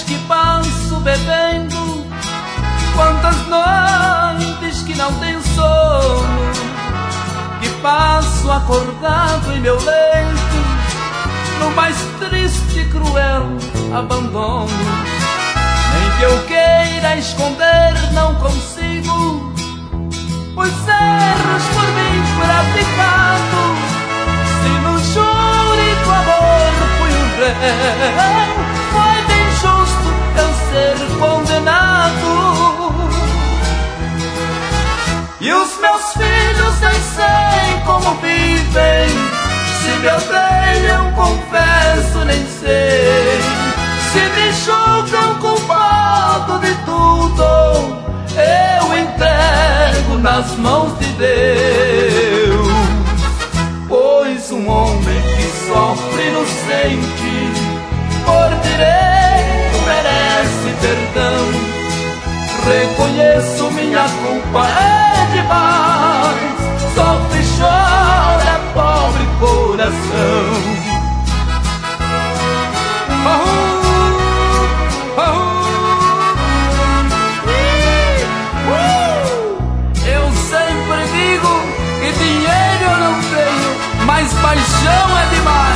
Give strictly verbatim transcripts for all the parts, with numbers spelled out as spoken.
dias que passo bebendo, quantas noites que não tenho sono, que passo acordado em meu leito, no mais triste e cruel abandono. Nem que eu queira esconder não consigo os erros por mim praticados. Se no júri do amor fui um réu, foi bem justo eu ser condenado. E os meus filhos nem sei como vivem, se me odeiam, confesso, nem sei. Se me julgam culpado de tudo, eu entrego nas mãos de Deus. Pois um homem que sofre inocente, por direito merece perdão. Reconheço minha culpa é demais, sofre e chora pobre coração. Eu sempre digo que dinheiro eu não tenho, mas paixão é demais.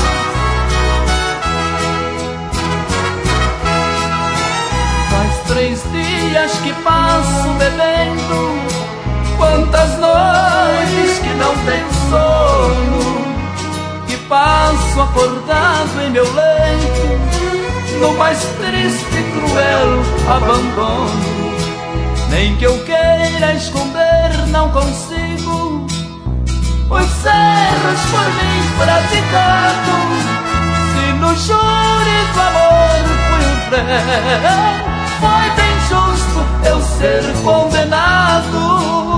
Faz três dias que passo bebendo, quantas noites que não tenho sono, que passo acordado em meu leito, no mais triste e cruel abandono. Nem que eu queira esconder não consigo os erros por mim praticados. Se no júri do amor fui um réu, foi bem justo eu ser condenado.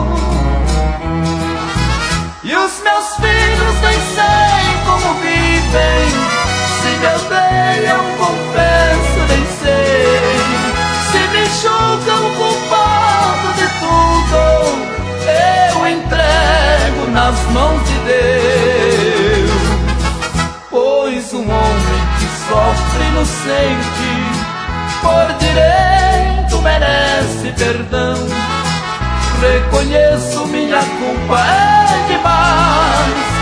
E os meus filhos nem sei como vivem, se me odeiam, confesso, nem sei. Se me julgam culpado de tudo, eu entrego nas mãos de Deus. Pois um homem que sofre inocente, por direito merece perdão. Reconheço minha culpa é demais,